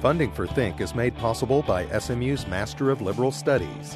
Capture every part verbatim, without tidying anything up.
Funding for Think is made possible by S M U's Master of Liberal Studies.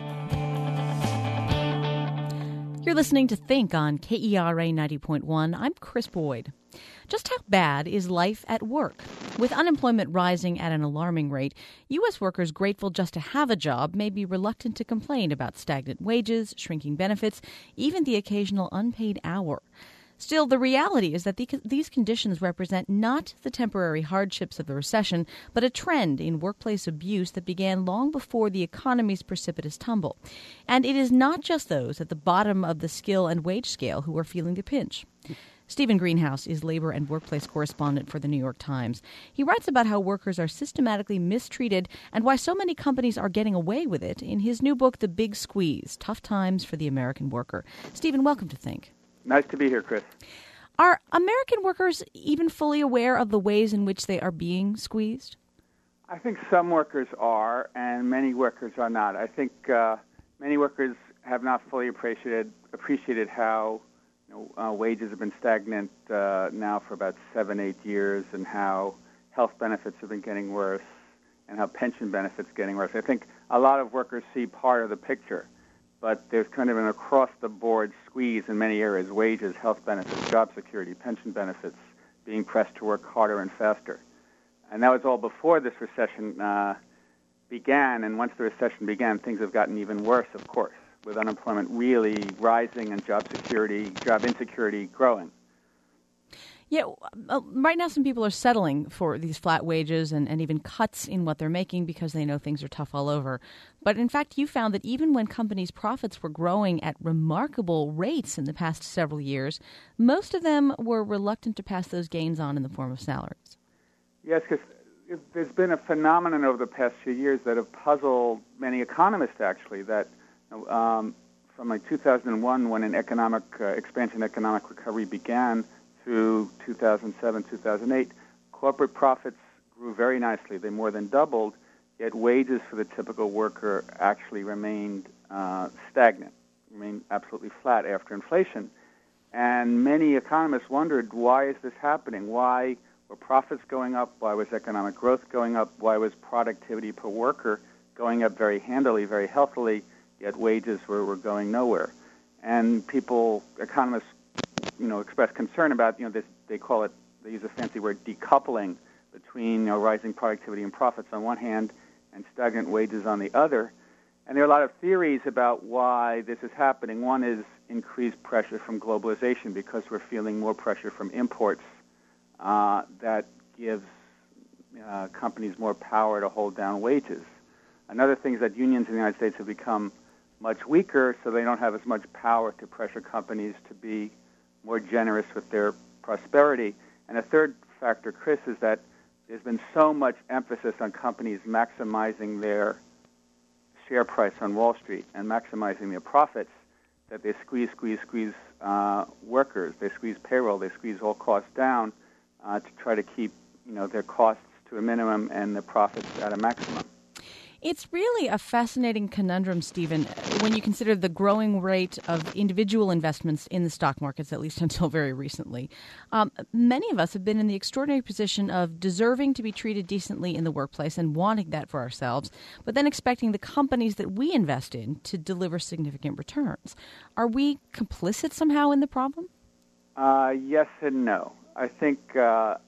You're listening to Think on K E R A ninety point one. I'm Chris Boyd. Just how bad is life at work? With unemployment rising at an alarming rate, U S workers grateful just to have a job may be reluctant to complain about stagnant wages, shrinking benefits, even the occasional unpaid hour. Still, the reality is that the, these conditions represent not the temporary hardships of the recession, but a trend in workplace abuse that began long before the economy's precipitous tumble. And it is not just those at the bottom of the skill and wage scale who are feeling the pinch. Stephen Greenhouse is labor and workplace correspondent for the New York Times. He writes about how workers are systematically mistreated and why so many companies are getting away with it in his new book, The Big Squeeze, Tough Times for the American Worker. Stephen, welcome to Think. Nice to be here, Chris. Are American workers even fully aware of the ways in which they are being squeezed? I think some workers are, and many workers are not. I think uh, many workers have not fully appreciated appreciated how you know, uh, wages have been stagnant uh, now for about seven, eight years, and how health benefits have been getting worse, and how pension benefits are getting worse. I think a lot of workers see part of the picture, but there's kind of an across-the-board squeeze in many areas: wages, health benefits, job security, pension benefits, being pressed to work harder and faster. And that was all before this recession uh, began, and once the recession began, things have gotten even worse, of course, with unemployment really rising and job security, job insecurity growing. Yeah, uh, right now some people are settling for these flat wages and, and even cuts in what they're making because they know things are tough all over. But in fact, you found that even when companies' profits were growing at remarkable rates in the past several years, most of them were reluctant to pass those gains on in the form of salaries. Yes, because there's been a phenomenon over the past few years that have puzzled many economists, actually, that um, from like two thousand one, when an economic uh, expansion, economic recovery began, through two thousand seven, two thousand eight, corporate profits grew very nicely. They more than doubled, yet wages for the typical worker actually remained uh, stagnant, remained absolutely flat after inflation. And many economists wondered, why is this happening? Why were profits going up? Why was economic growth going up? Why was productivity per worker going up very handily, very healthily, yet wages were, were going nowhere? And people, economists, you know, express concern about, you know, this, they call it, they use a fancy word, decoupling between, you know, rising productivity and profits on one hand and stagnant wages on the other. And there are a lot of theories about why this is happening. One is increased pressure from globalization, because we're feeling more pressure from imports uh, that gives uh, companies more power to hold down wages. Another thing is that unions in the United States have become much weaker, so they don't have as much power to pressure companies to be more generous with their prosperity. And a third factor, Chris, is that there's been so much emphasis on companies maximizing their share price on Wall Street and maximizing their profits that they squeeze, squeeze, squeeze uh, workers. They squeeze payroll. They squeeze all costs down uh, to try to keep, you know, their costs to a minimum and the profits at a maximum. It's really a fascinating conundrum, Stephen, when you consider the growing rate of individual investments in the stock markets, at least until very recently. Um, many of us have been in the extraordinary position of deserving to be treated decently in the workplace and wanting that for ourselves, but then expecting the companies that we invest in to deliver significant returns. Are we complicit somehow in the problem? Uh, yes and no. I think uh,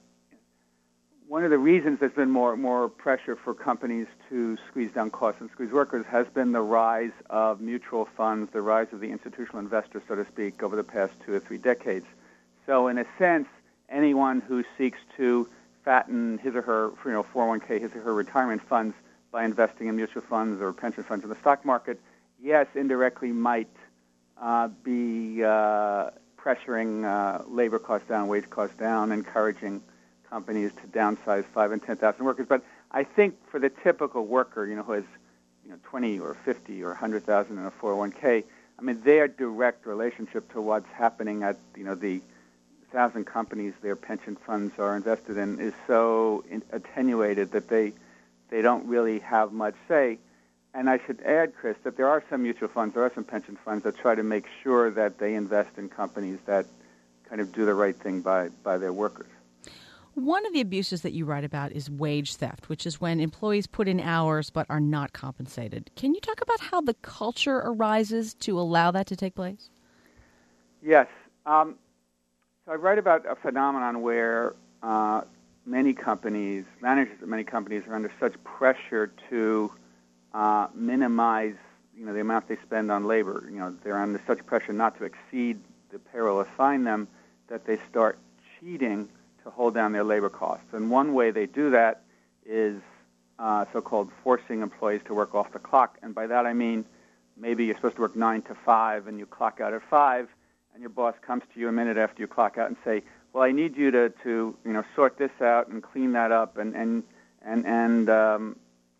one of the reasons there's been more more pressure for companies to squeeze down costs and squeeze workers has been the rise of mutual funds, the rise of the institutional investor, so to speak, over the past two or three decades. So in a sense, anyone who seeks to fatten his or her, you know, four oh one k, his or her retirement funds by investing in mutual funds or pension funds in the stock market, yes, indirectly might uh, be uh, pressuring uh, labor costs down, wage costs down, encouraging companies to downsize five and ten thousand workers. But I think for the typical worker, you know, who has, you know, twenty or fifty or one hundred thousand in a four oh one k, I mean, their direct relationship to what's happening at, you know, the thousand companies their pension funds are invested in is so in, attenuated that they they don't really have much say. And I should add, Chris, that there are some mutual funds, there are some pension funds that try to make sure that they invest in companies that kind of do the right thing by, by their workers. One of the abuses that you write about is wage theft, which is when employees put in hours but are not compensated. Can you talk about how the culture arises to allow that to take place? Yes. Um, so I write about a phenomenon where uh, many companies, managers of many companies, are under such pressure to uh, minimize, you know, the amount they spend on labor. You know, they're under such pressure not to exceed the payroll assigned them that they start cheating to hold down their labor costs. And one way they do that is uh, so-called forcing employees to work off the clock. And by that I mean maybe you're supposed to work nine to five and you clock out at five, and your boss comes to you a minute after you clock out and say, well, I need you to, to you know, sort this out and clean that up, and and and and um,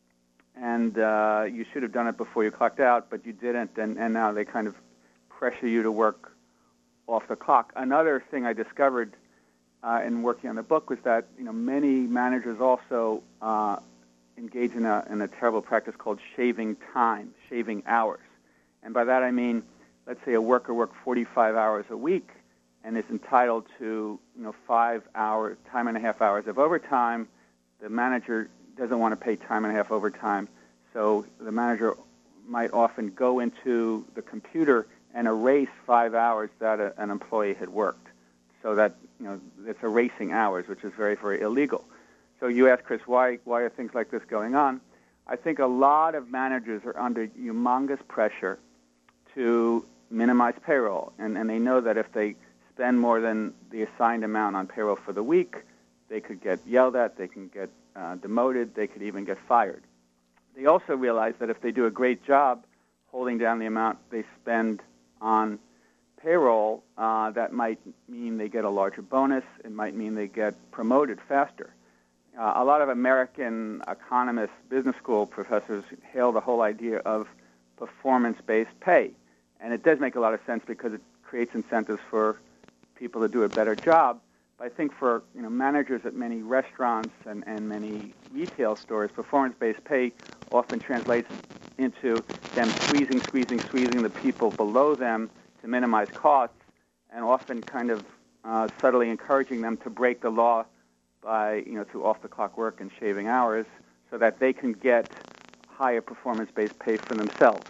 and uh, you should have done it before you clocked out, but you didn't, and, and now they kind of pressure you to work off the clock. Another thing I discovered uh, in working on the book was that, you know, many managers also uh, engage in a in a terrible practice called shaving time, shaving hours, and by that I mean, let's say a worker worked forty-five hours a week and is entitled to, you know, five hours, time and a half hours of overtime. The manager doesn't want to pay time and a half overtime, so the manager might often go into the computer and erase five hours that a, an employee had worked, so that, you know, it's erasing hours, which is very, very illegal. So you ask, Chris, why why are things like this going on? I think a lot of managers are under humongous pressure to minimize payroll, and, and they know that if they spend more than the assigned amount on payroll for the week, they could get yelled at, they can get uh, demoted, they could even get fired. They also realize that if they do a great job holding down the amount they spend on payroll, uh, that might mean they get a larger bonus, it might mean they get promoted faster. Uh, a lot of American economists, business school professors hail the whole idea of performance-based pay. And it does make a lot of sense because it creates incentives for people to do a better job. But I think for, you know, managers at many restaurants and, and many retail stores, performance-based pay often translates into them squeezing, squeezing, squeezing the people below them to minimize costs, and often kind of uh, subtly encouraging them to break the law by, you know, through off-the-clock work and shaving hours, so that they can get higher performance-based pay for themselves.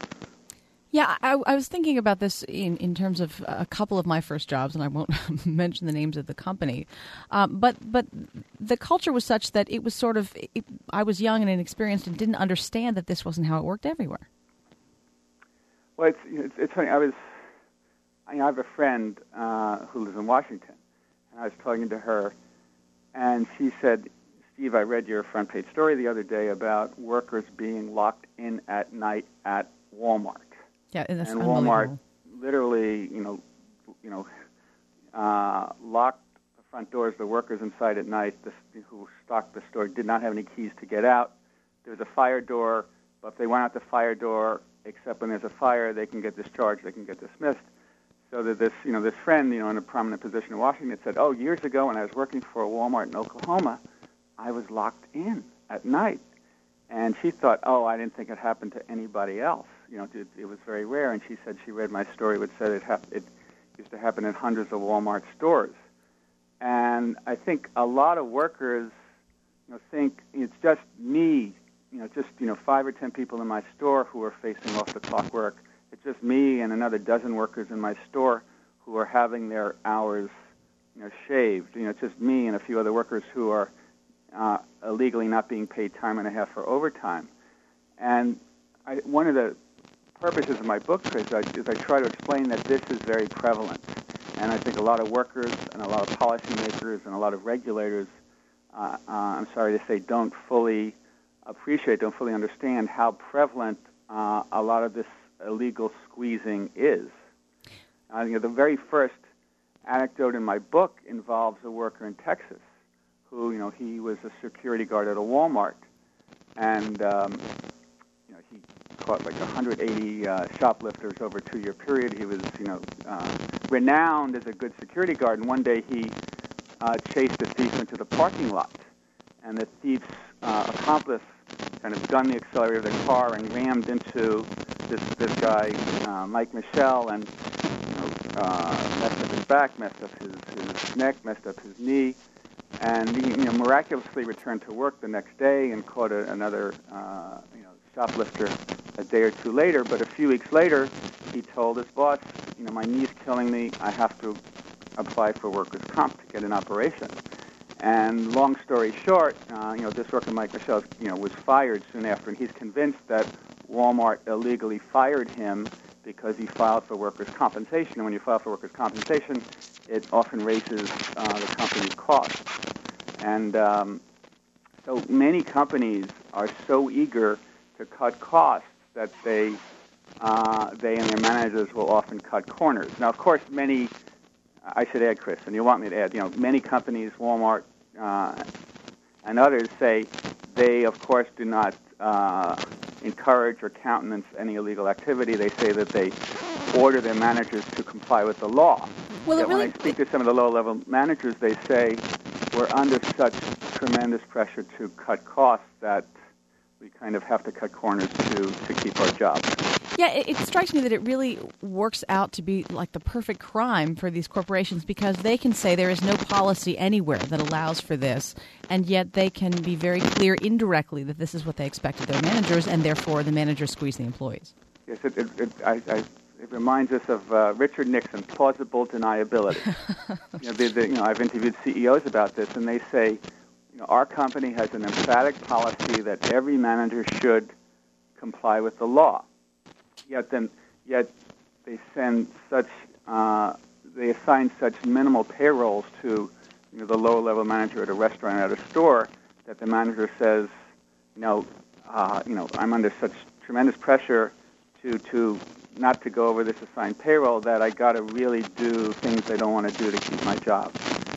Yeah, I, I was thinking about this in, in terms of a couple of my first jobs, and I won't mention the names of the company. Um, but but the culture was such that it was sort of, it, I was young and inexperienced and didn't understand that this wasn't how it worked everywhere. Well, it's it's, it's funny. I was, I have a friend uh, who lives in Washington, and I was talking to her, and she said, Steve, I read your front page story the other day about workers being locked in at night at Walmart. Yeah, and, that's and Walmart literally, you know, you know, uh, locked the front doors. The workers inside at night, the, who stocked the store, did not have any keys to get out. There was a fire door, but if they went out the fire door, except when there's a fire, they can get discharged, they can get dismissed. So that this, you know, this friend, you know, in a prominent position in Washington, said, "Oh, years ago when I was working for a Walmart in Oklahoma, I was locked in at night." And she thought, "Oh, I didn't think it happened to anybody else. You know, it, it was very rare." And she said she read my story, which said it, hap- it used to happen in hundreds of Walmart stores. And I think a lot of workers, you know, think it's just me, you know, just, you know, five or ten people in my store who are facing off-the-clock work. It's just me and another dozen workers in my store who are having their hours, you know, shaved. You know, it's just me and a few other workers who are uh, illegally not being paid time and a half for overtime. And I, one of the purposes of my book, Chris, is I, is I try to explain that this is very prevalent. And I think a lot of workers and a lot of policymakers and a lot of regulators, uh, uh, I'm sorry to say, don't fully appreciate, don't fully understand how prevalent uh, a lot of this illegal squeezing is. Uh, you know, the very first anecdote in my book involves a worker in Texas who, you know, he was a security guard at a Walmart, and um, you know, he caught like one hundred eighty uh, shoplifters over a two-year period. He was, you know, uh, renowned as a good security guard, and one day he uh, chased a thief into the parking lot, and the thief's uh, accomplice kind of gunned the accelerator of the car and rammed into this this guy, uh, Mike Michelle, and you know, uh, messed up his back, messed up his, his neck, messed up his knee, and he, you know, miraculously returned to work the next day and caught a, another, uh, you know, shoplifter a day or two later. But a few weeks later, he told his boss, you know, my knee's killing me. I have to apply for workers' comp to get an operation. And long story short, uh, you know, this worker, Mike Michel, you know, was fired soon after, and he's convinced that Walmart illegally fired him because he filed for workers' compensation. And when you file for workers' compensation, it often raises uh, the company's costs. And um, so many companies are so eager to cut costs that they uh, they and their managers will often cut corners. Now, of course, many, I should add, Chris, and you want me to add, you know, many companies, Walmart uh, and others, say they, of course, do not uh, encourage or countenance any illegal activity. They say that they order their managers to comply with the law. Well, Yet it really, when I speak to some of the low-level managers, they say we're under such tremendous pressure to cut costs that we kind of have to cut corners to, to keep our jobs. Yeah, it, it strikes me that it really works out to be like the perfect crime for these corporations because they can say there is no policy anywhere that allows for this, and yet they can be very clear indirectly that this is what they expect of their managers, and therefore the managers squeeze the employees. Yes, it, it, it, I, I, it reminds us of uh, Richard Nixon, plausible deniability. you, know, they, they, you know, I've interviewed C E Os about this, and they say, you know, our company has an emphatic policy that every manager should comply with the law. Yet, then, yet they send such, uh, they assign such minimal payrolls to, you know, the lower-level manager at a restaurant or at a store that the manager says, you know, uh, you know, I'm under such tremendous pressure to to not to go over this assigned payroll that I got to really do things I don't want to do to keep my job.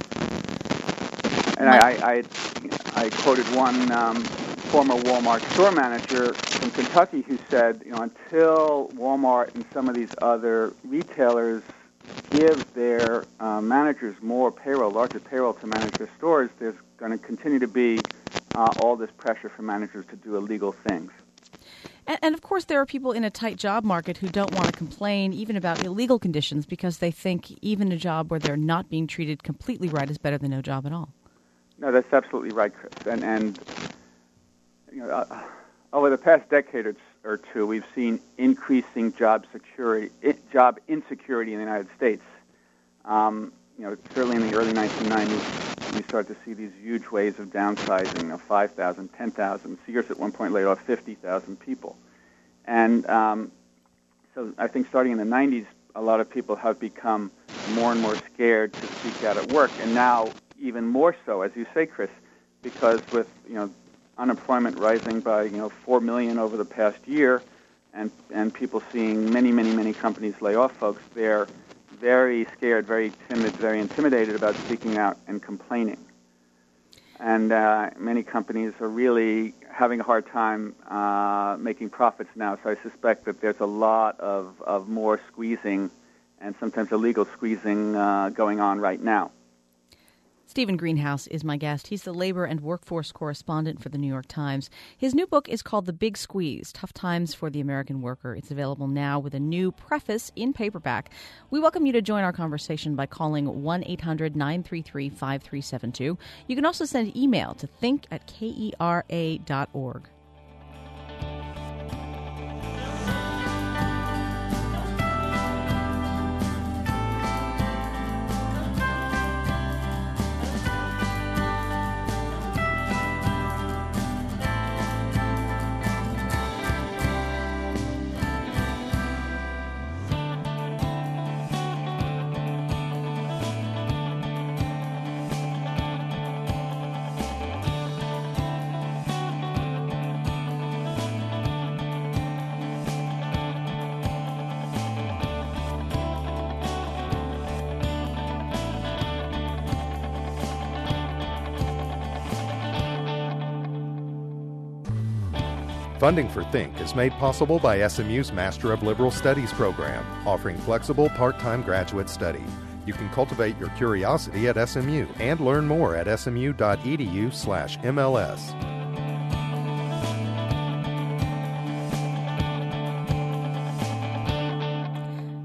And I, I, I, I quoted one um, former Walmart store manager from Kentucky who said, you know, until Walmart and some of these other retailers give their uh, managers more payroll, larger payroll to manage their stores, there's going to continue to be uh, all this pressure for managers to do illegal things. And, and, of course, there are people in a tight job market who don't want to complain even about illegal conditions because they think even a job where they're not being treated completely right is better than no job at all. No, that's absolutely right, Chris. And, and you know, uh, over the past decade or two, we've seen increasing job security, it, job insecurity in the United States. Um, you know, certainly in the early nineteen nineties, we started to see these huge waves of downsizing, you know, five thousand, ten thousand. Sears at one point laid off fifty thousand people. And um, so I think starting in the nineties, a lot of people have become more and more scared to speak out at work. And now, even more so, as you say, Chris, because with, you know, unemployment rising by, you know, four million over the past year, and and people seeing many, many, many companies lay off folks, they're very scared, very timid, very intimidated about speaking out and complaining. And uh, many companies are really having a hard time uh, making profits now, so I suspect that there's a lot of, of more squeezing and sometimes illegal squeezing uh, going on right now. Stephen Greenhouse is my guest. He's the labor and workforce correspondent for the New York Times. His new book is called The Big Squeeze, Tough Times for the American Worker. It's available now with a new preface in paperback. We welcome you to join our conversation by calling one eight hundred nine three three five three seven two. You can also send email to think at kera dot org. Funding for Think is made possible by S M U's Master of Liberal Studies program, offering flexible part-time graduate study. You can cultivate your curiosity at S M U and learn more at smu.edu slash MLS.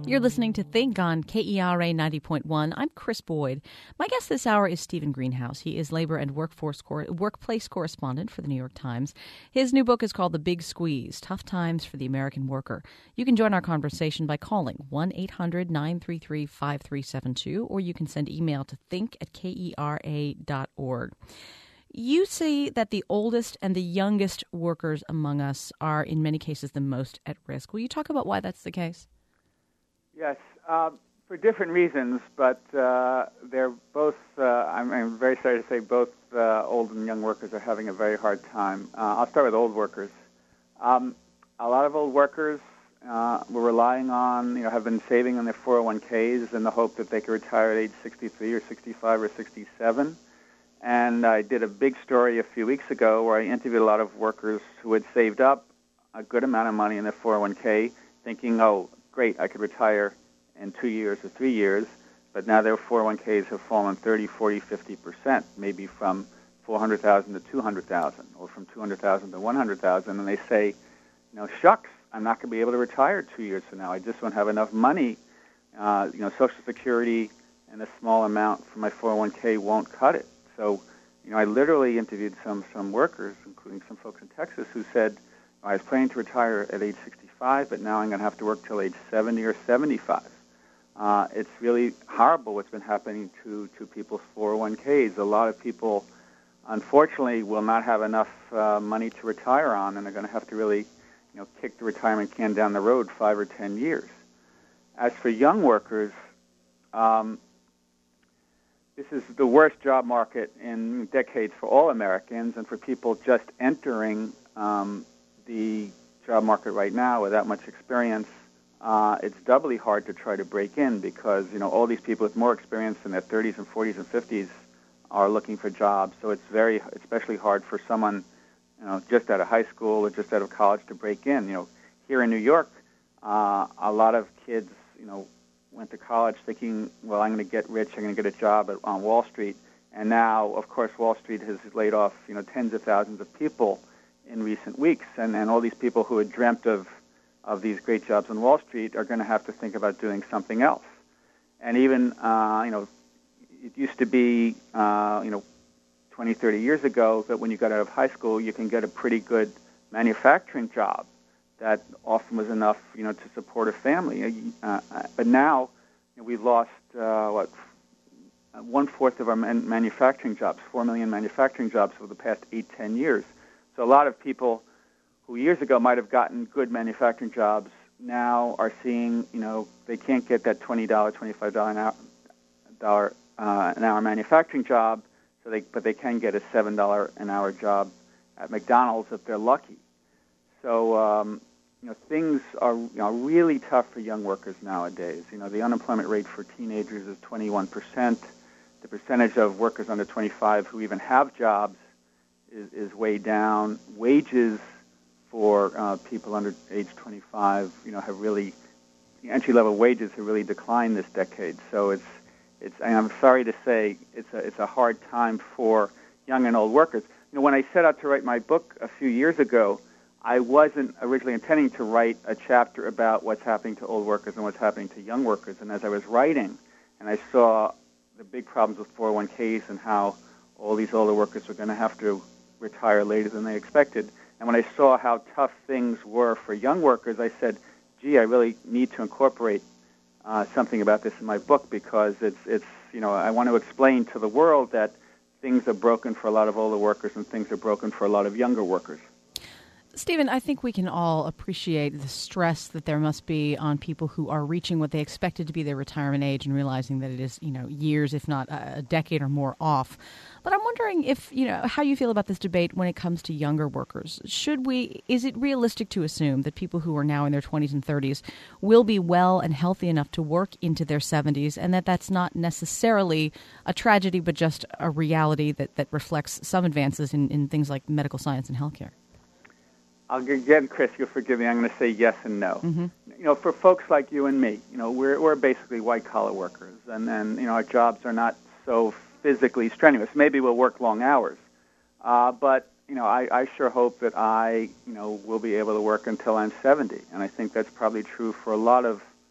You're listening to Think on K E R A ninety point one. I'm Chris Boyd. My guest this hour is Stephen Greenhouse. He is labor and workforce cor- workplace correspondent for the New York Times. His new book is called The Big Squeeze, Tough Times for the American Worker. You can join our conversation by calling one eight hundred nine three three five three seven two, or you can send email to think at kera dot org. You see that the oldest and the youngest workers among us are, in many cases, the most at risk. Will you talk about why that's the case? Yes, uh, for different reasons, but uh, they're both, uh, I'm, I'm very sorry to say, both uh, old and young workers are having a very hard time. Uh, I'll start with old workers. Um, a lot of old workers uh, were relying on, you know, have been saving on their four oh one k's in the hope that they could retire at age sixty-three or sixty-five or sixty-seven. And I did a big story a few weeks ago where I interviewed a lot of workers who had saved up a good amount of money in their four oh one k, thinking, oh, great, I could retire in two years or three years, but now their four oh one k's have fallen thirty, forty, fifty percent, maybe from four hundred thousand to two hundred thousand or from two hundred thousand to one hundred thousand, and they say, you know, shucks, I'm not going to be able to retire two years from now. I just won't have enough money. Uh, you know, Social Security and a small amount from my four oh one k won't cut it. So, you know, I literally interviewed some, some workers, including some folks in Texas, who said, I was planning to retire at age sixty-five, but now I'm going to have to work till age seventy or seventy-five. Uh, it's really horrible what's been happening to, to people's four oh one k's. A lot of people, unfortunately, will not have enough uh, money to retire on, and are going to have to really, you know, kick the retirement can down the road five or ten years. As for young workers, um, this is the worst job market in decades for all Americans, and for people just entering um, the job market right now without much experience, uh, it's doubly hard to try to break in because, you know, all these people with more experience in their thirties and forties and fifties are looking for jobs. So it's very, especially hard for someone, you know, just out of high school or just out of college to break in. You know, here in New York, uh, a lot of kids, you know, went to college thinking, well, I'm going to get rich, I'm going to get a job at, on Wall Street. And now, of course, Wall Street has laid off, you know, tens of thousands of people in recent weeks, and, and all these people who had dreamt of, of these great jobs on Wall Street are going to have to think about doing something else. And even, uh, you know, it used to be, uh, you know, twenty, thirty years ago that when you got out of high school, you can get a pretty good manufacturing job that often was enough, you know, to support a family. Uh, but now, you know, we've lost, uh, what, one-fourth of our man- manufacturing jobs, four million manufacturing jobs over the past eight, ten years. So a lot of people who years ago might have gotten good manufacturing jobs now are seeing, you know, they can't get that twenty dollars, twenty-five dollars an hour, dollar, uh, an hour manufacturing job, so they, but they can get a seven dollars an hour job at McDonald's if they're lucky. So, um, you know, things are, you know, really tough for young workers nowadays. You know, the unemployment rate for teenagers is twenty-one percent. The percentage of workers under twenty-five who even have jobs is, is way down. Wages for uh, people under age twenty-five, you know, have really, entry-level wages have really declined this decade. So it's, it's, and I'm sorry to say, it's a, it's a hard time for young and old workers. You know, when I set out to write my book a few years ago, I wasn't originally intending to write a chapter about what's happening to old workers and what's happening to young workers. And as I was writing, and I saw the big problems with four oh one k's and how all these older workers were going to have to retire later than they expected, and when I saw how tough things were for young workers, I said, gee, I really need to incorporate uh, something about this in my book because it's, it's, you know, I want to explain to the world that things are broken for a lot of older workers and things are broken for a lot of younger workers. Stephen, I think we can all appreciate the stress that there must be on people who are reaching what they expected to be their retirement age and realizing that it is, you know, years, if not a decade or more off. But I'm wondering if, you know, how you feel about this debate when it comes to younger workers. Should we, is it realistic to assume that people who are now in their twenties and thirties will be well and healthy enough to work into their seventies, and that that's not necessarily a tragedy, but just a reality that, that reflects some advances in, in things like medical science and healthcare? I'll, again, Chris, you'll forgive me. I'm going to say yes and no. Mm-hmm. You know, for folks like you and me, you know, we're we're basically white-collar workers, and then, you know, our jobs are not so physically strenuous. Maybe we'll work long hours, uh, but, you know, I, I sure hope that I, you know, will be able to work until I'm seventy, and I think that's probably true for a lot of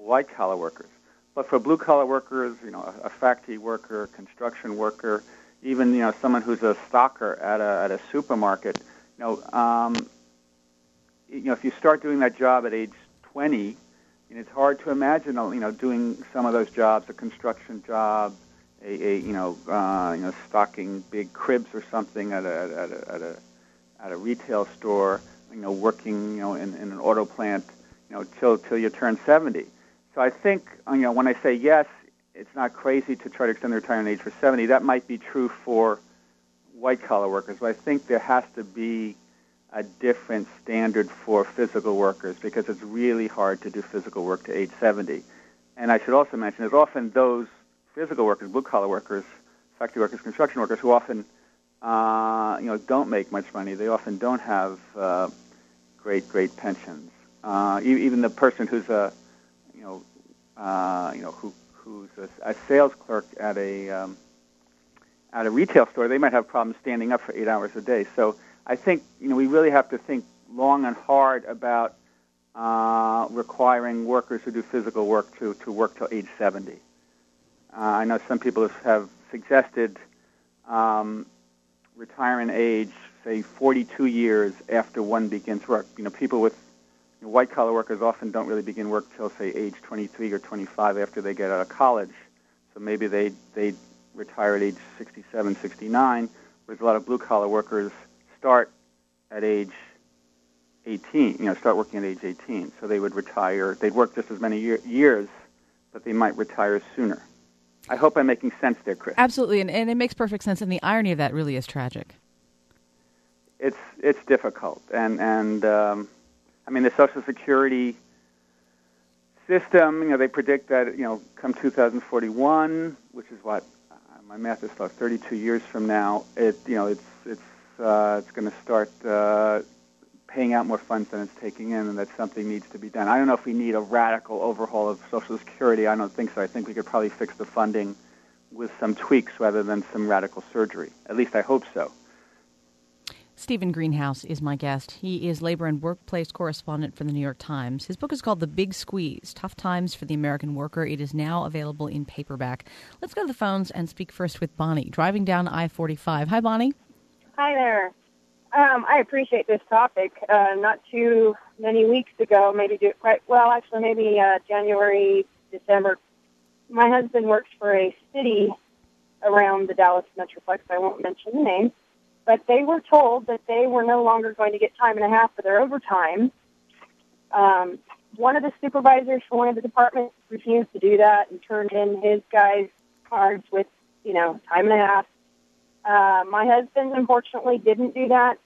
white-collar workers. But for blue-collar workers, you know, a, a factory worker, a construction worker, even, you know, someone who's a stocker at a at a supermarket, you know, um, you know, if you start doing that job at age twenty, and it's hard to imagine, you know, doing some of those jobs, a construction job, a, a you know, uh, you know, stocking big cribs or something at a at a at a, at a retail store, you know, working, you know, in, in an auto plant, you know, till till you turn seventy. So I think, you know, when I say yes, it's not crazy to try to extend the retirement age for seventy. That might be true for white-collar workers, but I think there has to be a different standard for physical workers because it's really hard to do physical work to age seventy. And I should also mention, it's often those physical workers, blue-collar workers, factory workers, construction workers, who often, uh, you know, don't make much money. They often don't have uh, great, great pensions. Uh, even the person who's a You know, uh, you know, who who's a, a sales clerk at a um, at a retail store, they might have problems standing up for eight hours a day. So I think, you know, we really have to think long and hard about uh, requiring workers who do physical work to, to work till age seventy. Uh, I know some people have suggested um, retirement age, say, forty-two years after one begins work. You know, people with white-collar workers often don't really begin work till, say, age twenty-three or twenty-five after they get out of college. So maybe they they retire at age sixty-seven, sixty-nine, whereas a lot of blue-collar workers start at age eighteen, you know, start working at age eighteen. So they would retire. They'd work just as many year, years, but they might retire sooner. I hope I'm making sense there, Chris. Absolutely, and, and it makes perfect sense, and the irony of that really is tragic. It's, it's difficult, and... and um, I mean, the Social Security system, you know, they predict that, you know, come two thousand forty-one, which is what, uh, my math is about thirty-two years from now, it, you know, it's it's uh, it's going to start uh, paying out more funds than it's taking in, and that something needs to be done. I don't know if we need a radical overhaul of Social Security. I don't think so. I think we could probably fix the funding with some tweaks rather than some radical surgery. At least I hope so. Stephen Greenhouse is my guest. He is labor and workplace correspondent for the New York Times. His book is called The Big Squeeze, Tough Times for the American Worker. It is now available in paperback. Let's go to the phones and speak first with Bonnie, driving down I forty-five. Hi, Bonnie. Hi there. Um, I appreciate this topic. Uh, not too many weeks ago, maybe do it quite well, actually maybe uh, January, December, my husband works for a city around the Dallas Metroplex. I won't mention the name. But they were told that they were no longer going to get time and a half for their overtime. Um, one of the supervisors for one of the departments refused to do that and turned in his guys' cards with, you know, time and a half. Uh, my husband, unfortunately, didn't do that.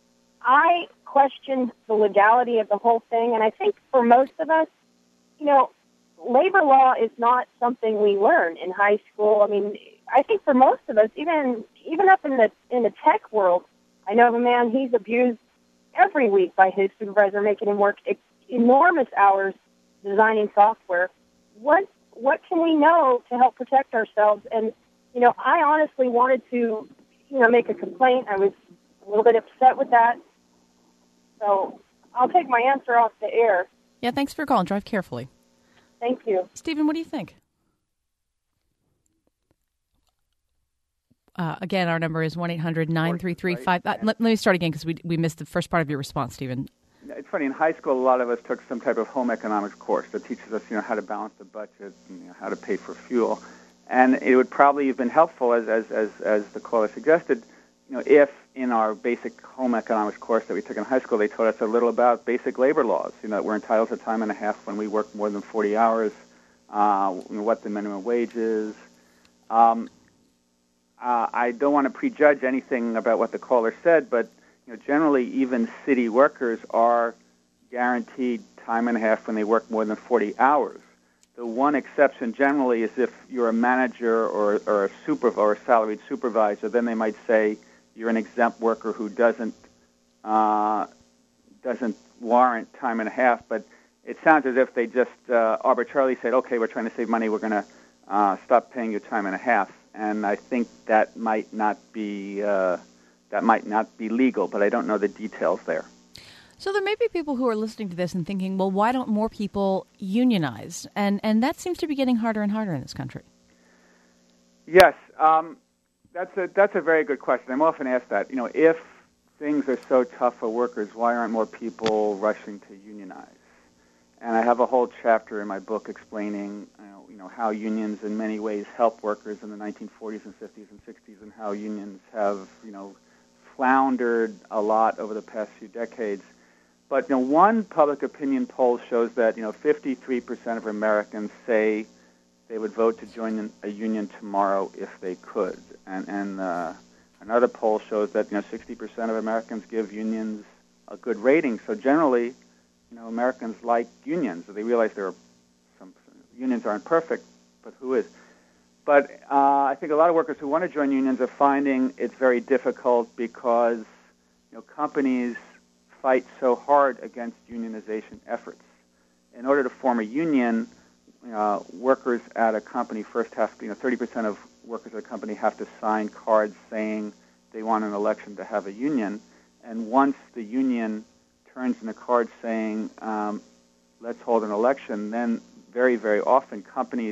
I questioned the legality of the whole thing, and I think for most of us, you know, labor law is not something we learn in high school. I mean, I think for most of us, even even up in the in the tech world, I know of a man, he's abused every week by his supervisor, making him work enormous hours designing software. What what can we know to help protect ourselves? And, you know, I honestly wanted to, you know, make a complaint. I was a little bit upset with that. So I'll take my answer off the air. Yeah, thanks for calling. Drive carefully. Thank you. Stephen, what do you think? Uh, again, our number is one eight hundred nine three three five. Uh, let, let me start again because we we missed the first part of your response, Stephen. It's funny. In high school, a lot of us took some type of home economics course that teaches us, you know, how to balance the budget and, you know, how to pay for fuel. And it would probably have been helpful, as as as, as the caller suggested, you know, if in our basic home economics course that we took in high school, they taught us a little about basic labor laws. You know, that we're entitled to time and a half when we work more than forty hours. Uh, what the minimum wage is. Um, Uh, I don't want to prejudge anything about what the caller said, but, you know, generally even city workers are guaranteed time and a half when they work more than forty hours. The one exception generally is if you're a manager or, or a super or a salaried supervisor, then they might say you're an exempt worker who doesn't uh, doesn't warrant time and a half. But it sounds as if they just uh, arbitrarily said, okay, we're trying to save money, we're going to uh, stop paying you time and a half. And I think that might not be uh, that might not be legal, but I don't know the details there. So there may be people who are listening to this and thinking, well, why don't more people unionize? And and that seems to be getting harder and harder in this country. Yes, um, that's a that's a very good question. I'm often asked that. You know, if things are so tough for workers, why aren't more people rushing to unionize? And I have a whole chapter in my book explaining, you know, you know, how unions in many ways help workers in the nineteen forties and fifties and sixties, and how unions have, you know, floundered a lot over the past few decades. But, you know, one public opinion poll shows that, you know, fifty-three percent of Americans say they would vote to join a union tomorrow if they could. And, and uh, another poll shows that, you know, sixty percent of Americans give unions a good rating. So generally, you know, Americans like unions. They realize there are some unions aren't perfect, but who is? But uh, I think a lot of workers who want to join unions are finding it's very difficult because, you know, companies fight so hard against unionization efforts. In order to form a union, uh, workers at a company first have to, you know, thirty percent of workers at a company have to sign cards saying they want an election to have a union. And once the union turns in a card saying, um, let's hold an election, then very, very often companies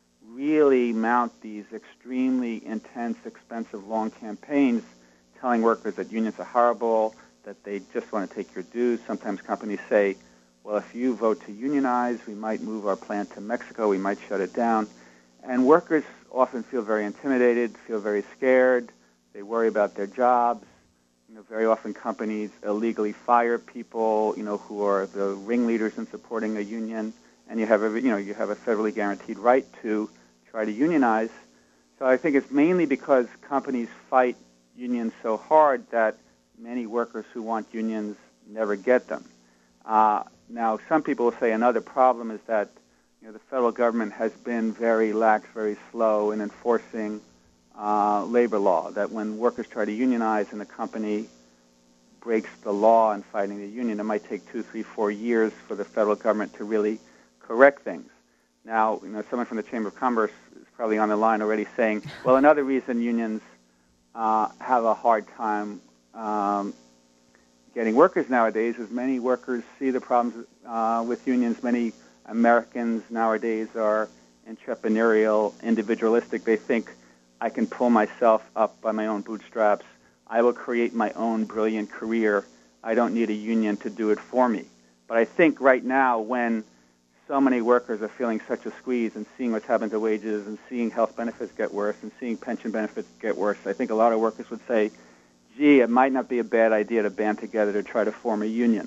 really mount these extremely intense, expensive, long campaigns telling workers that unions are horrible, that they just want to take your dues. Sometimes companies say, well, if you vote to unionize, we might move our plant to Mexico, we might shut it down. And workers often feel very intimidated, feel very scared, they worry about their jobs. You know, very often companies illegally fire people, you know, who are the ringleaders in supporting a union, and you have a, you know, you have a federally guaranteed right to try to unionize. So I think it's mainly because companies fight unions so hard that many workers who want unions never get them. Uh, now, some people will say another problem is that, you know, the federal government has been very lax, very slow in enforcing Uh, labor law, that when workers try to unionize and the company breaks the law in fighting the union, it might take two, three, four years for the federal government to really correct things. Now, you know, someone from the Chamber of Commerce is probably on the line already saying, well, another reason unions uh, have a hard time um, getting workers nowadays is many workers see the problems uh, with unions. Many Americans nowadays are entrepreneurial, individualistic. They think, I can pull myself up by my own bootstraps. I will create my own brilliant career. I don't need a union to do it for me. But I think right now, when so many workers are feeling such a squeeze and seeing what's happened to wages and seeing health benefits get worse and seeing pension benefits get worse, I think a lot of workers would say, gee, it might not be a bad idea to band together to try to form a union.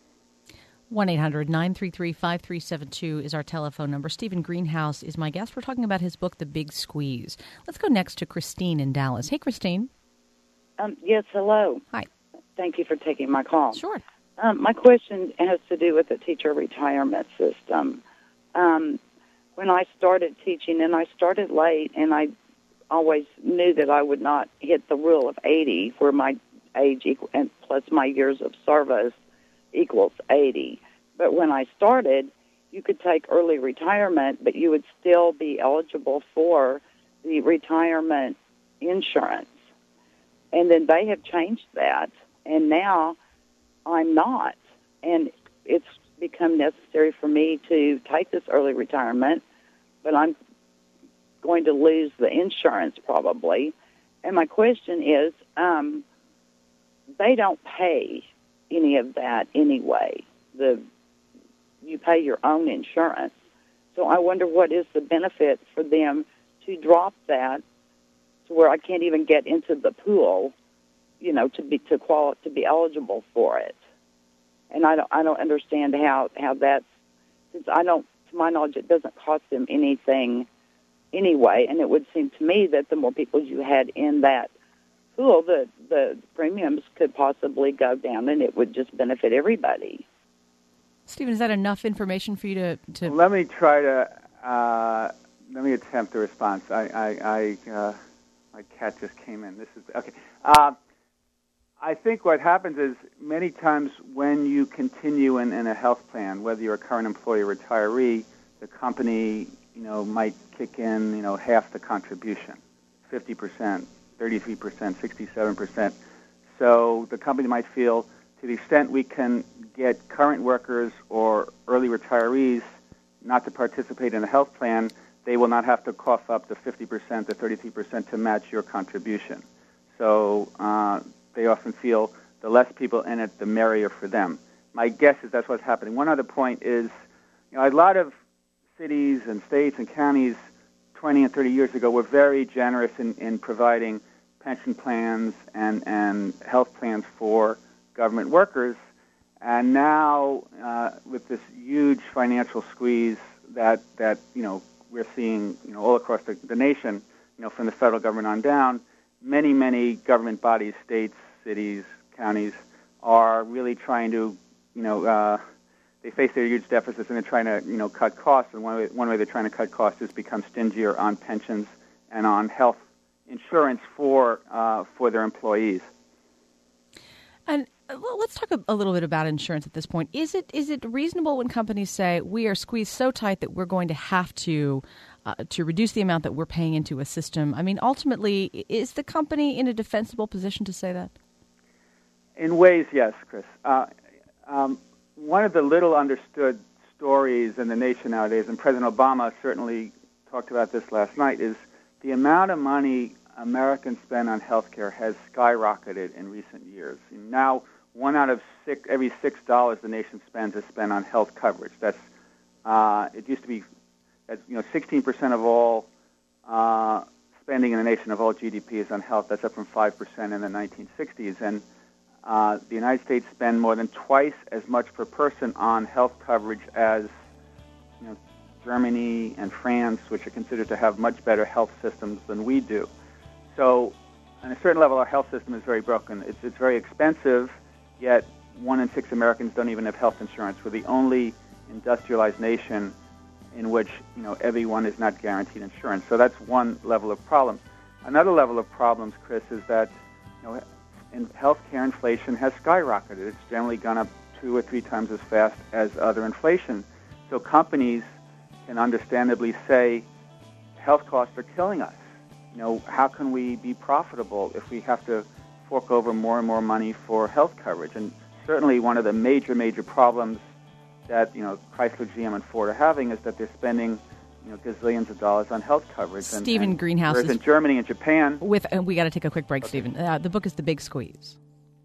one eight hundred nine three three five three seven two is our telephone number. Stephen Greenhouse is my guest. We're talking about his book, The Big Squeeze. Let's go next to Christine in Dallas. Hey, Christine. Um, yes, hello. Hi. Thank you for taking my call. Sure. Um, my question has to do with the teacher retirement system. Um, when I started teaching, and I started late, and I always knew that I would not hit the rule of eighty, where my age equal, and plus my years of service equals eighty. But when I started, you could take early retirement, but you would still be eligible for the retirement insurance. And then they have changed that, and now I'm not. And it's become necessary for me to take this early retirement, but I'm going to lose the insurance probably. And my question is, um, they don't pay any of that anyway. The you pay your own insurance. So I wonder what is the benefit for them to drop that to where I can't even get into the pool, you know, to be to quali- to be eligible for it. And I don't I don't understand how how that's, since I don't, to my knowledge, it doesn't cost them anything anyway. And it would seem to me that the more people you had in that pool, the the premiums could possibly go down, and it would just benefit everybody. Stephen, is that enough information for you to... to... Let me try to, uh, let me attempt a response. I, I, I uh, my cat just came in. This is, okay. Uh, I think what happens is many times when you continue in, in a health plan, whether you're a current employee or retiree, the company, you know, might kick in, you know, half the contribution, fifty percent, thirty-three percent, sixty-seven percent. So the company might feel, to the extent we can get current workers or early retirees not to participate in a health plan, they will not have to cough up the fifty percent or thirty-three percent to match your contribution. So uh, they often feel the less people in it, the merrier for them. My guess is that's what's happening. One other point is, you know, a lot of cities and states and counties twenty and thirty years ago were very generous in, in providing pension plans and, and health plans for government workers. And now, uh, with this huge financial squeeze that, that you know, we're seeing, you know, all across the, the nation, you know, from the federal government on down, many, many government bodies, states, cities, counties, are really trying to, you know, uh, they face their huge deficits and they're trying to, you know, cut costs. And one way, one way they're trying to cut costs is become stingier on pensions and on health insurance for uh, for their employees. And let's talk a, a little bit about insurance at this point. Is it is it reasonable when companies say we are squeezed so tight that we're going to have to uh, to reduce the amount that we're paying into a system? I mean, ultimately, is the company in a defensible position to say that? In ways, yes, Chris. Uh, um, one of the little understood stories in the nation nowadays, and President Obama certainly talked about this last night, is the amount of money Americans spend on healthcare has skyrocketed in recent years. Now, one out of six, every six dollars the nation spends is spent on health coverage. That's uh, it used to be, that's, you know, sixteen percent of all uh, spending in the nation of all G D P is on health. That's up from five percent in the nineteen sixties, and uh, the United States spend more than twice as much per person on health coverage as, you know, Germany and France, which are considered to have much better health systems than we do. So, on a certain level, our health system is very broken. It's, it's very expensive, yet one in six Americans don't even have health insurance. We're the only industrialized nation in which, you know, everyone is not guaranteed insurance. So that's one level of problem. Another level of problems, Chris, is that, you know, in healthcare inflation has skyrocketed. It's generally gone up two or three times as fast as other inflation. So companies can understandably say health costs are killing us. You know, how can we be profitable if we have to fork over more and more money for health coverage? And certainly one of the major, major problems that, you know, Chrysler, G M, and Ford are having is that they're spending, you know, gazillions of dollars on health coverage. Stephen and, and Greenhouse whereas is in Germany and Japan... With, and we got to take a quick break, okay. Stephen. Uh, the book is The Big Squeeze.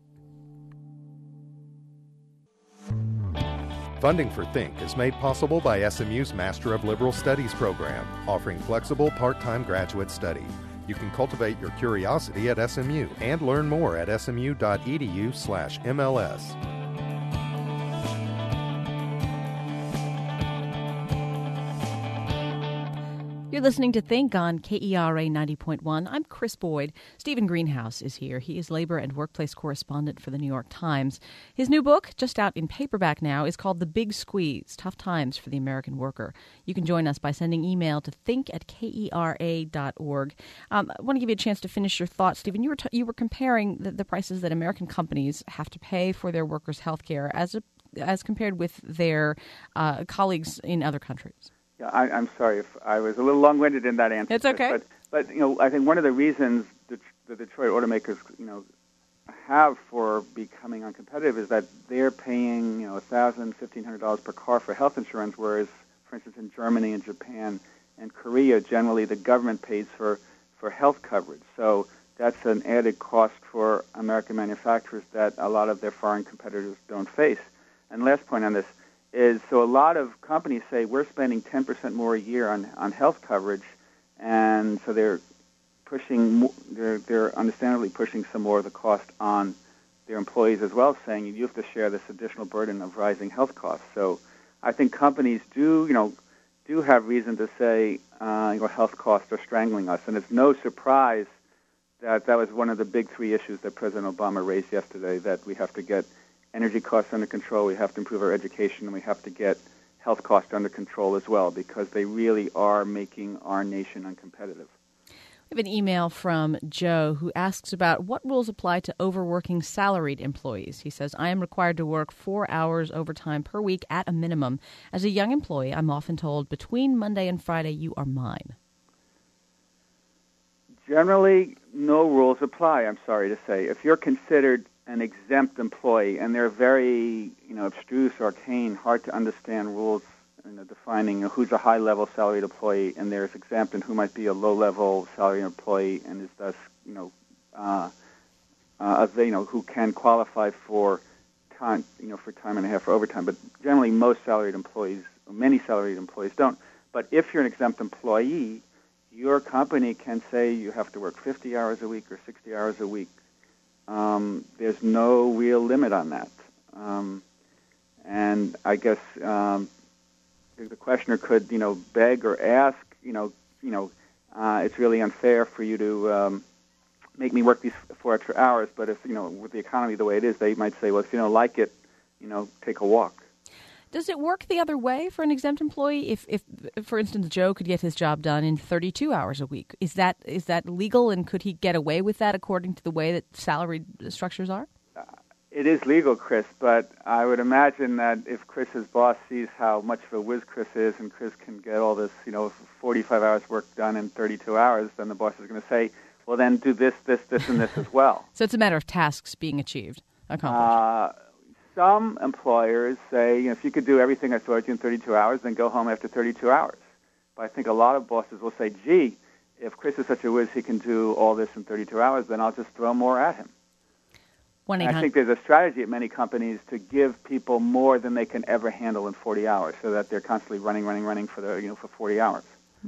Funding for Think is made possible by S M U's Master of Liberal Studies program, offering flexible part-time graduate study. You can cultivate your curiosity at S M U and learn more at smu.edu slash MLS. You're listening to Think on K E R A ninety point one. I'm Chris Boyd. Stephen Greenhouse is here. He is labor and workplace correspondent for the New York Times. His new book, just out in paperback now, is called The Big Squeeze, Tough Times for the American Worker. You can join us by sending email to think at K E R A dot org. Um, I want to give you a chance to finish your thoughts, Stephen. You were t- you were comparing the, the prices that American companies have to pay for their workers' health care as, a, as compared with their uh, colleagues in other countries. Yeah, I, I'm sorry if I was a little long-winded in that answer. It's okay. But, but, you know, I think one of the reasons the, the Detroit automakers, you know, have for becoming uncompetitive is that they're paying, you know, one thousand dollars, fifteen hundred dollars per car for health insurance, whereas, for instance, in Germany and Japan and Korea, generally the government pays for, for health coverage. So that's an added cost for American manufacturers that a lot of their foreign competitors don't face. And last point on this is, so a lot of companies say we're spending ten percent more a year on, on health coverage, and so they're pushing, they're, they're understandably pushing some more of the cost on their employees as well, saying you have to share this additional burden of rising health costs. So I think companies do, you know, do have reason to say, uh, you know, health costs are strangling us, and it's no surprise that that was one of the big three issues that President Obama raised yesterday, that we have to get energy costs under control, we have to improve our education, and we have to get health costs under control as well, because they really are making our nation uncompetitive. We have an email from Joe who asks about what rules apply to overworking salaried employees. He says, I am required to work four hours overtime per week at a minimum. As a young employee, I'm often told, between Monday and Friday, you are mine. Generally, no rules apply, I'm sorry to say. If you're considered an exempt employee, and they're very, you know, abstruse, arcane, hard to understand rules, you know, defining who's a high-level salaried employee, and there's exempt, and who might be a low-level salaried employee, and is thus, you know, uh, uh, you know, who can qualify for time, you know, for time and a half for overtime. But generally, most salaried employees, many salaried employees don't. But if you're an exempt employee, your company can say you have to work fifty hours a week or sixty hours a week. Um, there's no real limit on that. Um, and I guess um, the questioner could, you know, beg or ask, you know, you know, uh, it's really unfair for you to um, make me work these four extra hours. But if, you know, with the economy the way it is, they might say, well, if you don't like it, you know, take a walk. Does it work the other way for an exempt employee? If, if, for instance, Joe could get his job done in thirty-two hours a week, is that is that legal, and could he get away with that according to the way that salary structures are? Uh, it is legal, Chris, but I would imagine that if Chris's boss sees how much of a whiz Chris is, and Chris can get all this, you know, forty-five hours work done in thirty-two hours, then the boss is going to say, well, then do this, this, this, and this as well. So it's a matter of tasks being achieved, accomplished. Uh, Some employers say, you know, if you could do everything I told you in thirty-two hours, then go home after thirty-two hours. But I think a lot of bosses will say, gee, if Chris is such a whiz, he can do all this in thirty-two hours, then I'll just throw more at him. I think there's a strategy at many companies to give people more than they can ever handle in forty hours, so that they're constantly running, running, running for the, you know, for forty hours.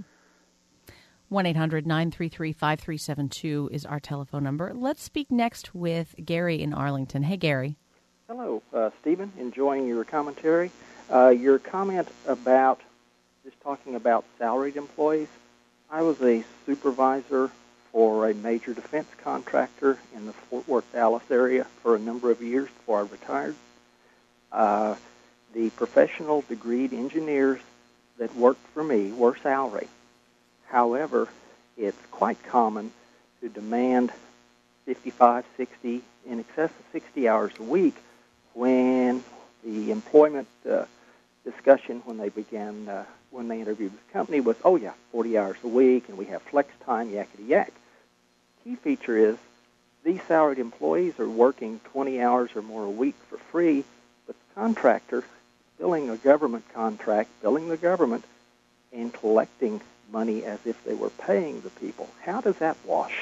one eight hundred nine three three five three seven two is our telephone number. Let's speak next with Gary in Arlington. Hey, Gary. Hello, uh, Stephen. Enjoying your commentary. Uh, your comment about just talking about salaried employees. I was a supervisor for a major defense contractor in the Fort Worth, Dallas area for a number of years before I retired. Uh, the professional degreed engineers that worked for me were salary. However, it's quite common to demand fifty-five, sixty, in excess of sixty hours a week when the employment uh, discussion, when they began, uh, when they interviewed with the company, was, oh yeah, forty hours a week, and we have flex time, yakety yak. Key feature is these salaried employees are working twenty hours or more a week for free, but the contractor billing a government contract, billing the government, and collecting money as if they were paying the people. How does that wash?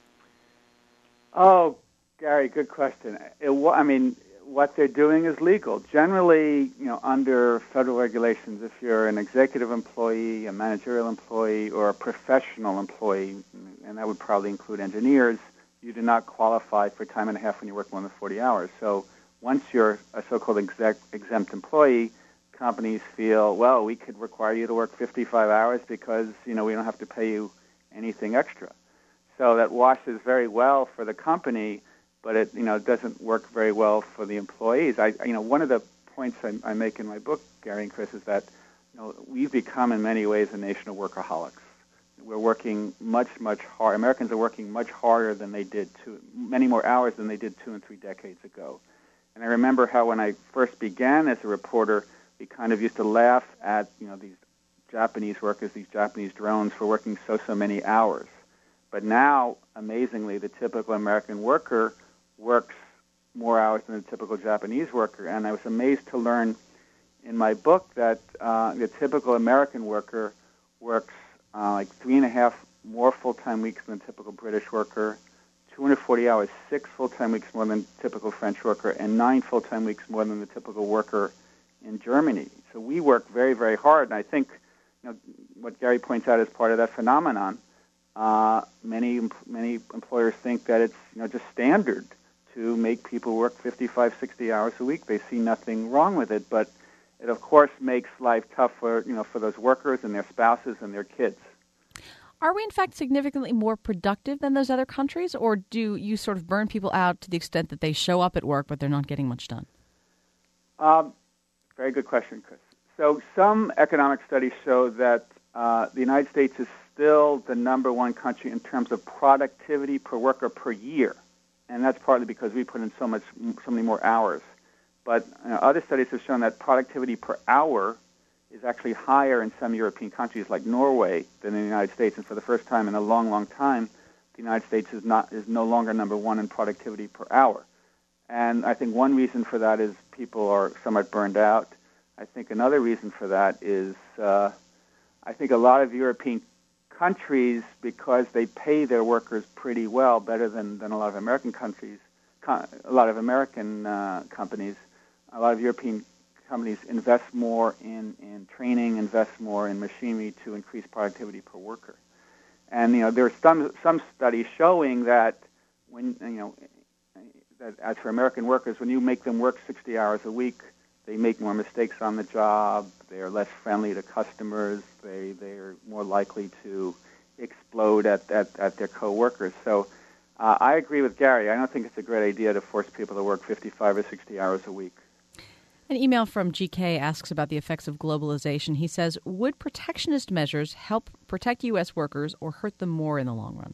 Oh, Gary, good question. It, I mean, what they're doing is legal. Generally, you know, under federal regulations, if you're an executive employee, a managerial employee, or a professional employee, and that would probably include engineers, you do not qualify for time and a half when you work more than forty hours. So once you're a so-called exec, exempt employee, companies feel, well, we could require you to work fifty-five hours because, you know, we don't have to pay you anything extra. So that washes very well for the company, but it, you know, doesn't work very well for the employees. I, you know, one of the points I, I make in my book, Gary and Chris, is that, you know, we've become in many ways a nation of workaholics. We're working much, much hard. Americans are working much harder than they did two, many more hours than they did two and three decades ago. And I remember how when I first began as a reporter, we kind of used to laugh at, you know, these Japanese workers, these Japanese drones for working so, so many hours. But now, amazingly, the typical American worker works more hours than the typical Japanese worker. And I was amazed to learn in my book that uh, the typical American worker works uh, like three and a half more full-time weeks than the typical British worker, two hundred forty hours, six full-time weeks more than the typical French worker, and nine full-time weeks more than the typical worker in Germany. So we work very, very hard. And I think, you know, what Gary points out is part of that phenomenon. Uh, many many employers think that it's, you know, just standard to make people work fifty-five, sixty hours a week. They see nothing wrong with it, but it of course makes life tough for, you know, for those workers and their spouses and their kids. Are we in fact significantly more productive than those other countries, or do you sort of burn people out to the extent that they show up at work but they're not getting much done? Um, very good question, Chris. So some economic studies show that uh, the United States is still the number one country in terms of productivity per worker per year, and that's partly because we put in so much, so many more hours. But you know, other studies have shown that productivity per hour is actually higher in some European countries like Norway than in the United States, and for the first time in a long, long time, the United States is not is no longer number one in productivity per hour. And I think one reason for that is people are somewhat burned out. I think another reason for that is uh, I think a lot of European countries, because they pay their workers pretty well, better than, than a lot of American countries, co- a lot of American uh, companies, a lot of European companies invest more in, in training, invest more in machinery to increase productivity per worker. And, you know, there are some, some studies showing that when, you know, that as for American workers, when you make them work sixty hours a week, they make more mistakes on the job, they're less friendly to customers, they, they're more likely to explode at, at, at their coworkers. So uh, I agree with Gary. I don't think it's a great idea to force people to work fifty-five or sixty hours a week. An email from G K asks about the effects of globalization. He says, would protectionist measures help protect U S workers or hurt them more in the long run?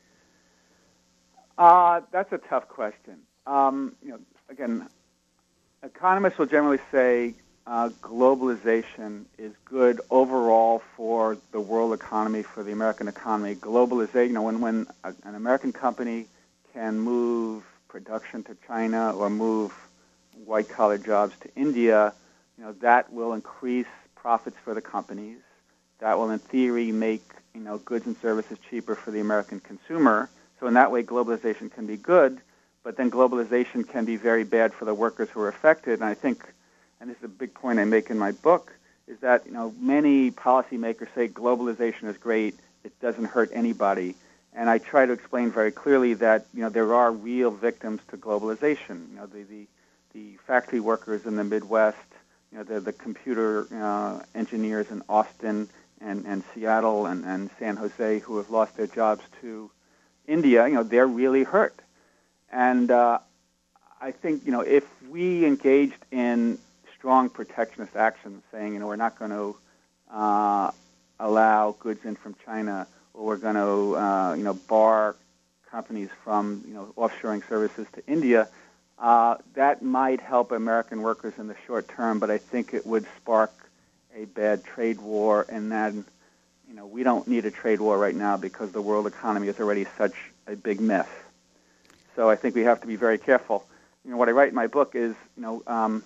Uh, that's a tough question. Um, you know, again, economists will generally say uh, globalization is good overall for the world economy, for the American economy. Globalization, you know, when, when a, an American company can move production to China or move white-collar jobs to India, you know, that will increase profits for the companies. That will, in theory, make, you know, goods and services cheaper for the American consumer. So in that way, globalization can be good, but then globalization can be very bad for the workers who are affected. And I think, and this is a big point I make in my book, is that, you know, many policymakers say globalization is great, it doesn't hurt anybody. And I try to explain very clearly that, you know, there are real victims to globalization. You know, the, the the factory workers in the Midwest, you know, the, the computer uh, engineers in Austin and, and Seattle and, and San Jose who have lost their jobs to India, you know, they're really hurt. And uh, I think, you know, if we engaged in strong protectionist actions, saying, you know, we're not going to uh, allow goods in from China, or we're going to, uh, you know, bar companies from, you know, offshoring services to India, Uh, that might help American workers in the short term, but I think it would spark a bad trade war, and then, you know, we don't need a trade war right now because the world economy is already such a big mess. So I think we have to be very careful. You know, what I write in my book is, you know, um,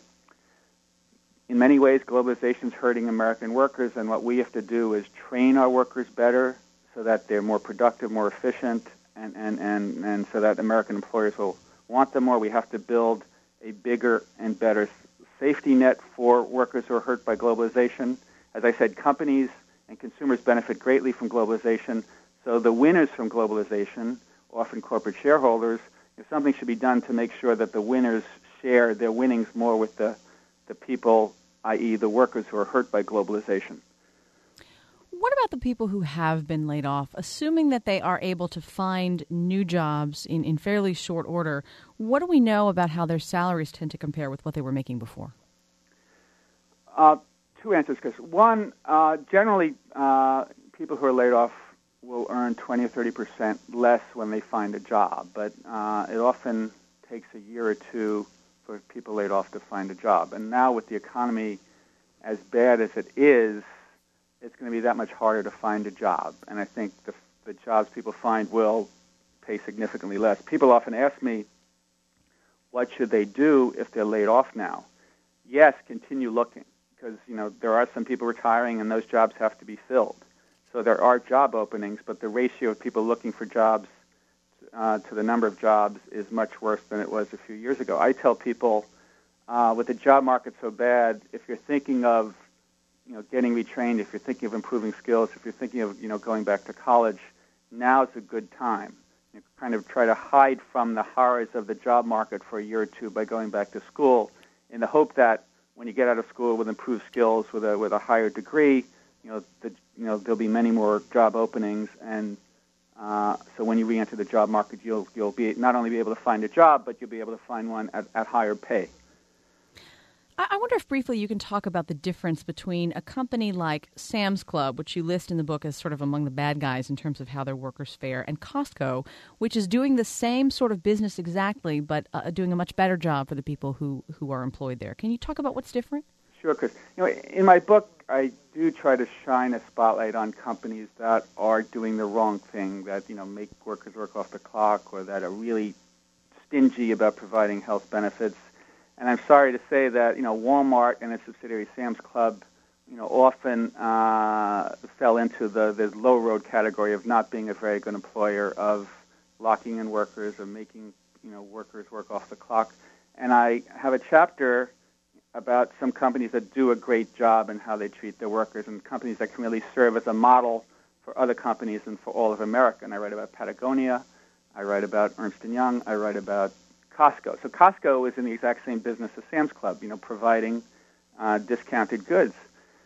in many ways, globalization is hurting American workers, and what we have to do is train our workers better so that they're more productive, more efficient, and, and, and, and so that American employers will want them more. We have to build a bigger and better safety net for workers who are hurt by globalization. As I said, companies and consumers benefit greatly from globalization. So the winners from globalization, often corporate shareholders, if something should be done to make sure that the winners share their winnings more with the, the people, that is the workers who are hurt by globalization. What about the people who have been laid off? Assuming that they are able to find new jobs in, in fairly short order, what do we know about how their salaries tend to compare with what they were making before? Uh, two answers, Chris. One, uh, generally, uh, people who are laid off will earn twenty or thirty percent less when they find a job, but uh, it often takes a year or two for people laid off to find a job. And now with the economy as bad as it is, it's going to be that much harder to find a job. And I think the, the jobs people find will pay significantly less. People often ask me, what should they do if they're laid off now? Yes, continue looking, because, you know, there are some people retiring and those jobs have to be filled. So there are job openings, but the ratio of people looking for jobs uh, to the number of jobs is much worse than it was a few years ago. I tell people, uh, with the job market so bad, if you're thinking of you know, getting retrained, if you're thinking of improving skills, if you're thinking of, you know, going back to college, now's a good time. You kind of try to hide from the horrors of the job market for a year or two by going back to school in the hope that when you get out of school with improved skills, with a with a higher degree, you know, the, you know, there'll be many more job openings, and uh, so when you re-enter the job market, you'll you'll be not only be able to find a job, but you'll be able to find one at, at higher pay. I wonder if briefly you can talk about the difference between a company like Sam's Club, which you list in the book as sort of among the bad guys in terms of how their workers fare, and Costco, which is doing the same sort of business exactly, but uh, doing a much better job for the people who, who are employed there. Can you talk about what's different? Sure, Chris. You know, in my book, I do try to shine a spotlight on companies that are doing the wrong thing, that, you know, make workers work off the clock, or that are really stingy about providing health benefits. And I'm sorry to say that, you know, Walmart and its subsidiary Sam's Club, you know, often uh, fell into the, the low road category of not being a very good employer, of locking in workers, of making, you know, workers work off the clock. And I have a chapter about some companies that do a great job in how they treat their workers, and companies that can really serve as a model for other companies and for all of America. And I write about Patagonia, I write about Ernst and Young, I write about Costco. So Costco is in the exact same business as Sam's Club, you know, providing uh, discounted goods.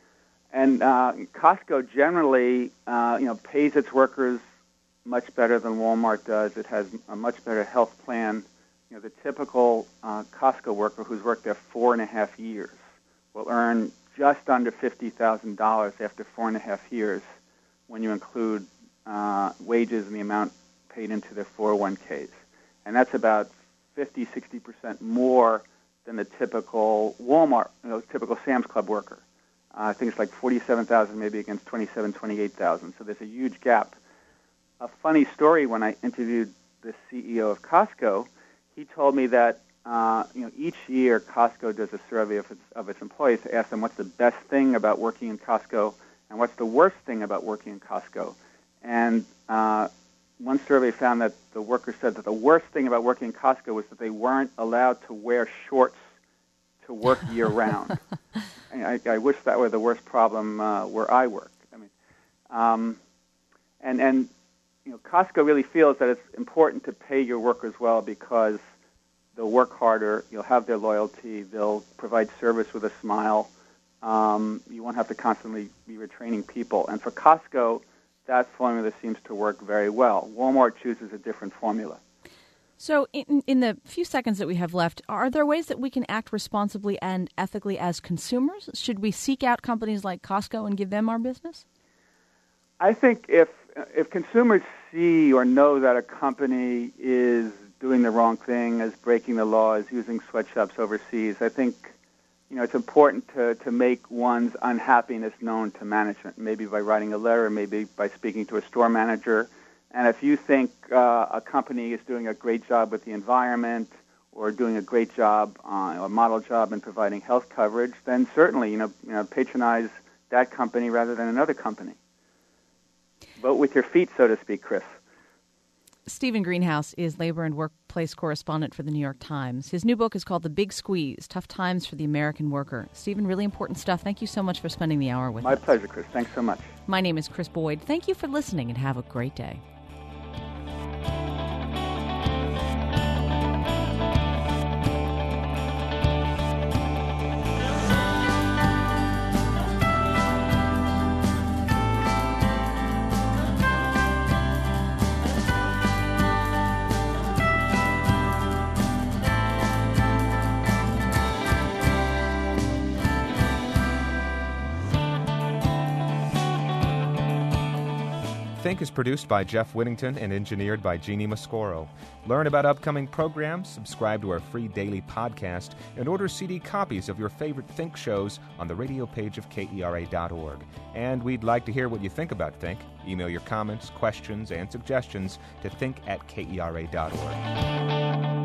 And uh, Costco generally, uh, you know, pays its workers much better than Walmart does. It has a much better health plan. You know, the typical uh, Costco worker who's worked there four and a half years will earn just under fifty thousand dollars after four and a half years when you include uh, wages and the amount paid into their four oh one k's. And that's about fifty, sixty percent more than the typical Walmart, you know, typical Sam's Club worker. Uh, I think it's like forty-seven thousand maybe against twenty-seven, twenty-eight thousand. So there's a huge gap. A funny story, when I interviewed the C E O of Costco, he told me that uh, you know, each year Costco does a survey of its, of its employees to ask them what's the best thing about working in Costco and what's the worst thing about working in Costco. And uh, one survey found that the workers said that the worst thing about working in Costco was that they weren't allowed to wear shorts to work year-round. I, I wish that were the worst problem uh, where I work. I mean, um, and and you know, Costco really feels that it's important to pay your workers well because they'll work harder, you'll have their loyalty, they'll provide service with a smile. Um, you won't have to constantly be retraining people. And for Costco, that formula seems to work very well. Walmart chooses a different formula. So in, in the few seconds that we have left, are there ways that we can act responsibly and ethically as consumers? Should we seek out companies like Costco and give them our business? I think if if consumers see or know that a company is doing the wrong thing, is breaking the law, is using sweatshops overseas, I think, you know, it's important to, to make one's unhappiness known to management, maybe by writing a letter, maybe by speaking to a store manager. And if you think uh, a company is doing a great job with the environment or doing a great job, uh, a model job in providing health coverage, then certainly, you know, you know, patronize that company rather than another company. Vote with your feet, so to speak, Chris. Stephen Greenhouse is labor and workplace correspondent for the New York Times. His new book is called The Big Squeeze, Tough Times for the American Worker. Stephen, really important stuff. Thank you so much for spending the hour with My us. My pleasure, Chris. Thanks so much. My name is Chris Boyd. Thank you for listening and have a great day. Think is produced by Jeff Whittington and engineered by Jeannie Mascoro. Learn about upcoming programs, subscribe to our free daily podcast, and order C D copies of your favorite Think shows on the radio page of K E R A dot org. And we'd like to hear what you think about Think. Email your comments, questions, and suggestions to think at K E R A dot org.